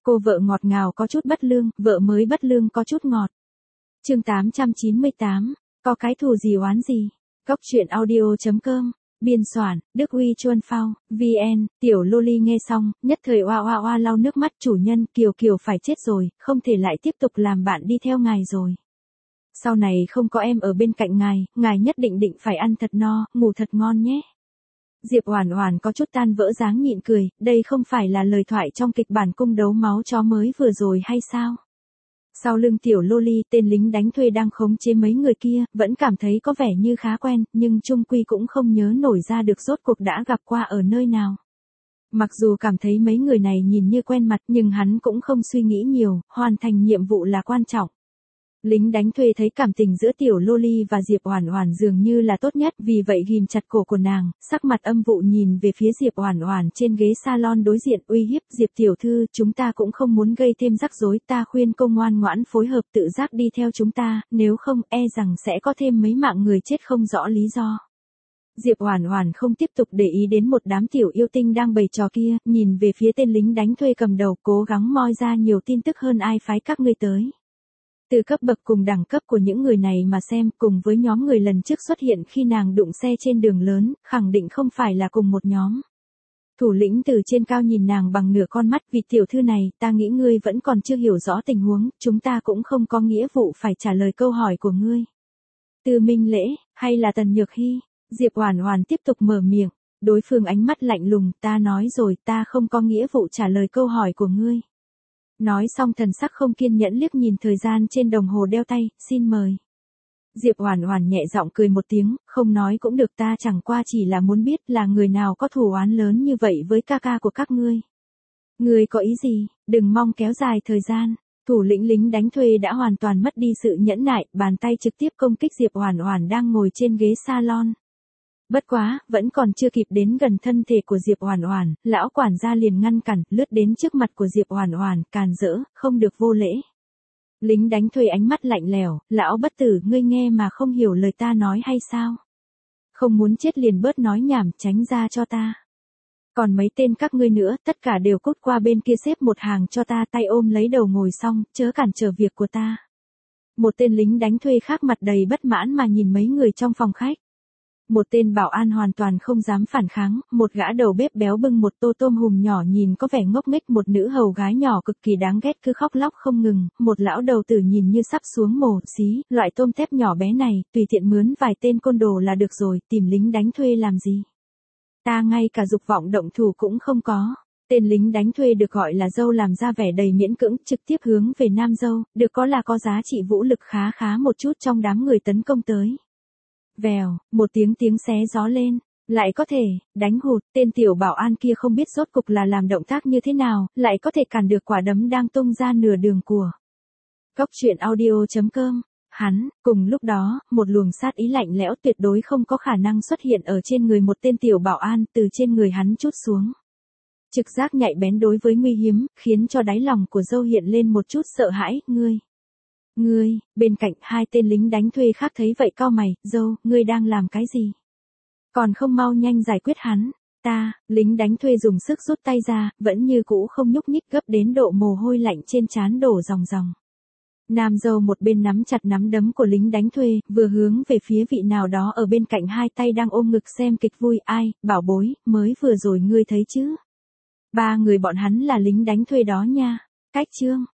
Cô vợ ngọt ngào có chút bất lương, vợ mới bất lương có chút ngọt. Chương 898, có cái thù gì oán gì? Góc truyện audio.com, biên soạn, Đức Huy Chuân Phao, VN, Tiểu Loli nghe xong, nhất thời oa oa oa lau nước mắt chủ nhân, Kiều Kiều phải chết rồi, không thể lại tiếp tục làm bạn đi theo ngài rồi. Sau này không có em ở bên cạnh ngài nhất định phải ăn thật no, ngủ thật ngon nhé. Diệp Oản Oản có chút tan vỡ dáng nhịn cười, đây không phải là lời thoại trong kịch bản cung đấu máu chó mới vừa rồi hay sao? Sau lưng Tiểu Loli, tên lính đánh thuê đang khống chế mấy người kia, vẫn cảm thấy có vẻ như khá quen, nhưng chung quy cũng không nhớ nổi ra được rốt cuộc đã gặp qua ở nơi nào. Mặc dù cảm thấy mấy người này nhìn như quen mặt, nhưng hắn cũng không suy nghĩ nhiều, hoàn thành nhiệm vụ là quan trọng. Lính đánh thuê thấy cảm tình giữa Tiểu Loli và Diệp Oản Oản dường như là tốt nhất, vì vậy ghim chặt cổ của nàng, sắc mặt âm vụ nhìn về phía Diệp Oản Oản trên ghế salon đối diện, uy hiếp, Diệp tiểu thư, chúng ta cũng không muốn gây thêm rắc rối, ta khuyên cô ngoan ngoãn phối hợp tự giác đi theo chúng ta, nếu không e rằng sẽ có thêm mấy mạng người chết không rõ lý do. Diệp Oản Oản không tiếp tục để ý đến một đám tiểu yêu tinh đang bày trò kia, nhìn về phía tên lính đánh thuê cầm đầu, cố gắng moi ra nhiều tin tức hơn ai phái các ngươi tới. Từ cấp bậc cùng đẳng cấp của những người này mà xem, cùng với nhóm người lần trước xuất hiện khi nàng đụng xe trên đường lớn, khẳng định không phải là cùng một nhóm. Thủ lĩnh từ trên cao nhìn nàng bằng nửa con mắt, vị tiểu thư này, ta nghĩ ngươi vẫn còn chưa hiểu rõ tình huống, chúng ta cũng không có nghĩa vụ phải trả lời câu hỏi của ngươi. Từ Minh Lễ, hay là Tần Nhược Hy? Diệp Oản Oản tiếp tục mở miệng, đối phương ánh mắt lạnh lùng, ta nói rồi, ta không có nghĩa vụ trả lời câu hỏi của ngươi. Nói xong thần sắc không kiên nhẫn liếc nhìn thời gian trên đồng hồ đeo tay, xin mời. Diệp Oản Oản nhẹ giọng cười một tiếng, không nói cũng được, ta chẳng qua chỉ là muốn biết là người nào có thù oán lớn như vậy với ca ca của các ngươi. Ngươi có ý gì, đừng mong kéo dài thời gian. Thủ lĩnh lính đánh thuê đã hoàn toàn mất đi sự nhẫn nại, bàn tay trực tiếp công kích Diệp Oản Oản đang ngồi trên ghế salon. Bất quá, vẫn còn chưa kịp đến gần thân thể của Diệp Oản Oản, lão quản gia liền ngăn cản, lướt đến trước mặt của Diệp Oản Oản, càn rỡ, không được vô lễ. Lính đánh thuê ánh mắt lạnh lẽo, lão bất tử, ngươi nghe mà không hiểu lời ta nói hay sao? Không muốn chết liền bớt nói nhảm, tránh ra cho ta. Còn mấy tên các ngươi nữa, tất cả đều cút qua bên kia xếp một hàng cho ta, tay ôm lấy đầu ngồi xong, chớ cản trở việc của ta. Một tên lính đánh thuê khác mặt đầy bất mãn mà nhìn mấy người trong phòng khách. Một tên bảo an hoàn toàn không dám phản kháng, một gã đầu bếp béo bưng một tô tôm hùm nhỏ nhìn có vẻ ngốc nghếch, một nữ hầu gái nhỏ cực kỳ đáng ghét cứ khóc lóc không ngừng, một lão đầu tử nhìn như sắp xuống mồ, xí, loại tôm tép nhỏ bé này, tùy tiện mướn vài tên côn đồ là được rồi, tìm lính đánh thuê làm gì? Ta ngay cả dục vọng động thủ cũng không có. Tên lính đánh thuê được gọi là dâu làm ra vẻ đầy miễn cưỡng, trực tiếp hướng về nam dâu, được có là có giá trị vũ lực khá một chút trong đám người tấn công tới. Vèo, một tiếng xé gió lên, lại có thể, đánh hụt, tên tiểu bảo an kia không biết rốt cục là làm động tác như thế nào, lại có thể cản được quả đấm đang tung ra nửa đường của. Góc truyện audio.com, hắn, cùng lúc đó, một luồng sát ý lạnh lẽo tuyệt đối không có khả năng xuất hiện ở trên người một tên tiểu bảo an, từ trên người hắn trút xuống. Trực giác nhạy bén đối với nguy hiểm, khiến cho đáy lòng của dâu hiện lên một chút sợ hãi, Ngươi, bên cạnh hai tên lính đánh thuê khác thấy vậy cau mày, dâu, ngươi đang làm cái gì? Còn không mau nhanh giải quyết hắn, lính đánh thuê dùng sức rút tay ra, vẫn như cũ không nhúc nhích, gấp đến độ mồ hôi lạnh trên trán đổ ròng ròng. Nam dâu một bên nắm chặt nắm đấm của lính đánh thuê, vừa hướng về phía vị nào đó ở bên cạnh hai tay đang ôm ngực xem kịch vui, ai, bảo bối, mới vừa rồi ngươi thấy chứ? 3 người bọn hắn là lính đánh thuê đó nha, cách chương.